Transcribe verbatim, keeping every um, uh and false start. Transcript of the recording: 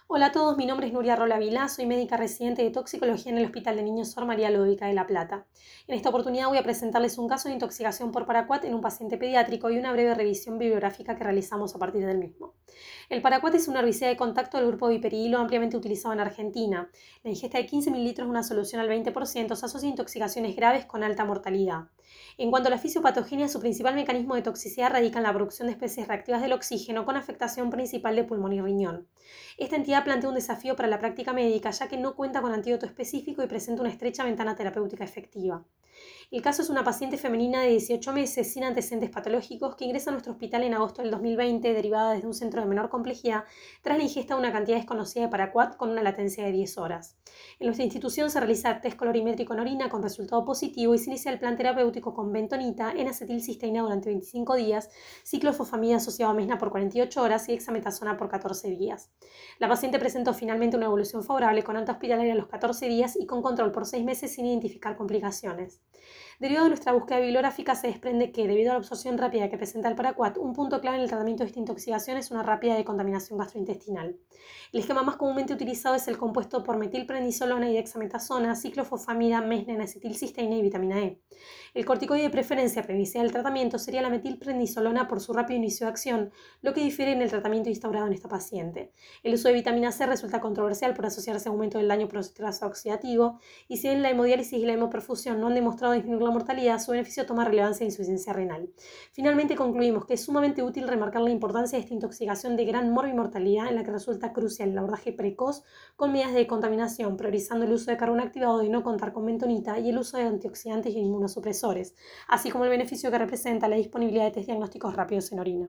Hola a todos, mi nombre es Nuria Rola Vilá, soy médica residente de toxicología en el Hospital de Niños Sor María Lódica de La Plata. En esta oportunidad voy a presentarles un caso de intoxicación por paraquat en un paciente pediátrico y una breve revisión bibliográfica que realizamos a partir del mismo. El paraquat es un herbicida de contacto del grupo viperilo ampliamente utilizado en Argentina. La ingesta de quince mililitros de una solución al veinte por ciento se asocia a intoxicaciones graves con alta mortalidad. En cuanto a la fisiopatogenia, su principal mecanismo de toxicidad radica en la producción de especies reactivas del oxígeno con afectación principal de pulmón y riñón. Esta entidad plantea un desafío para la práctica médica, ya que no cuenta con antídoto específico y presenta una estrecha ventana terapéutica efectiva. El caso es una paciente femenina de dieciocho meses sin antecedentes patológicos que ingresa a nuestro hospital en agosto del dos mil veinte, derivada desde un centro de menor complejidad, tras la ingesta de una cantidad desconocida de paraquat con una latencia de diez horas. En nuestra institución se realiza test colorimétrico en orina con resultado positivo y se inicia el plan terapéutico con bentonita, N-acetilcisteína durante veinticinco días, ciclofosfamida asociado a mesna por cuarenta y ocho horas y dexametasona por catorce días. La paciente presentó finalmente una evolución favorable con alta hospitalaria a los catorce días y con control por seis meses sin identificar complicaciones. Derivado de nuestra búsqueda bibliográfica se desprende que, debido a la absorción rápida que presenta el paraquat, un punto clave en el tratamiento de esta intoxicación es una rápida decontaminación gastrointestinal. El esquema más comúnmente utilizado es el compuesto por metilprednisolona y dexametasona, ciclofosfamida, mesna, N-acetilcisteína y vitamina E. El corticoide de preferencia para iniciar el tratamiento sería la metilprednisolona por su rápido inicio de acción, lo que difiere en el tratamiento instaurado en esta paciente. El uso de vitamina C resulta controversial por asociarse a aumento del daño por estrés oxidativo, y si bien la hemodiálisis y la hemoperfusión no han demostrado disminuir la mortalidad, su beneficio toma relevancia en insuficiencia renal. Finalmente concluimos que es sumamente útil remarcar la importancia de esta intoxicación de gran morbimortalidad en la que resulta crucial el abordaje precoz con medidas de contaminación, priorizando el uso de carbón activado y no contar con bentonita y el uso de antioxidantes y inmunosupresores, así como el beneficio que representa la disponibilidad de test diagnósticos rápidos en orina.